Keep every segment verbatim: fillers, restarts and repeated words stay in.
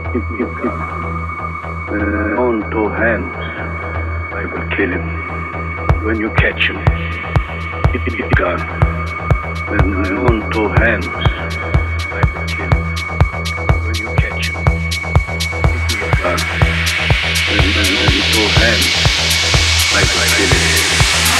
If, if, if, uh, on two hands, I will kill him. When you catch him, it is gone. With my own two hands, I will kill him. When you catch him, it is gone. With my two hands, I will kill him.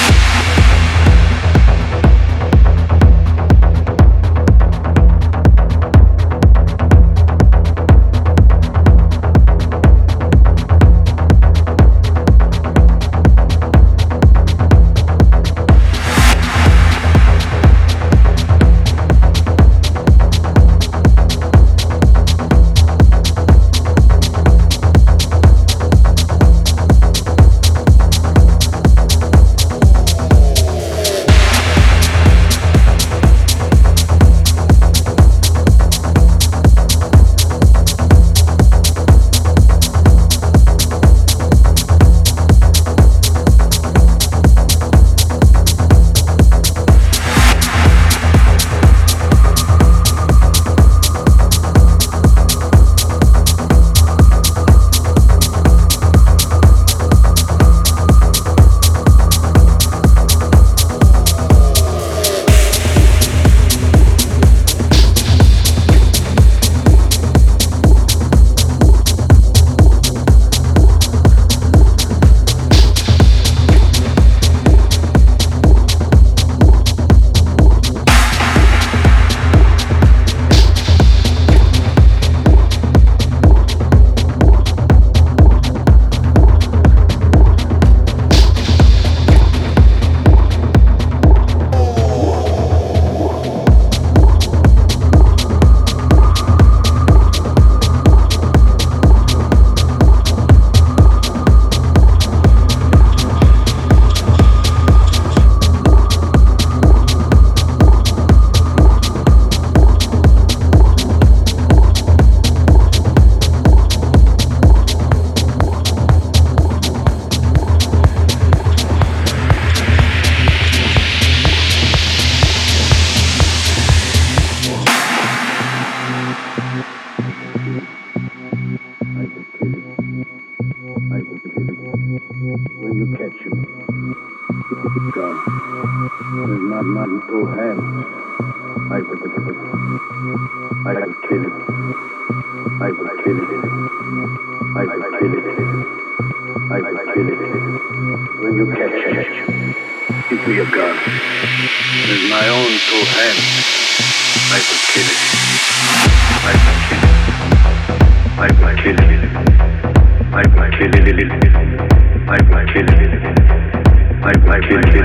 When you catch him, it's gone. With my, my two hands, I will kill him. I will kill him. I will kill him. I will kill him. I will kill him. When you catch him, it will be gone. With my own two hands, I will kill him. I will kill him. I will kill him. I will kill him. I will kill him. I will kill him.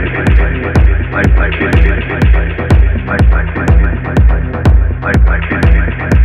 I will kill him. I will kill him. I will kill him.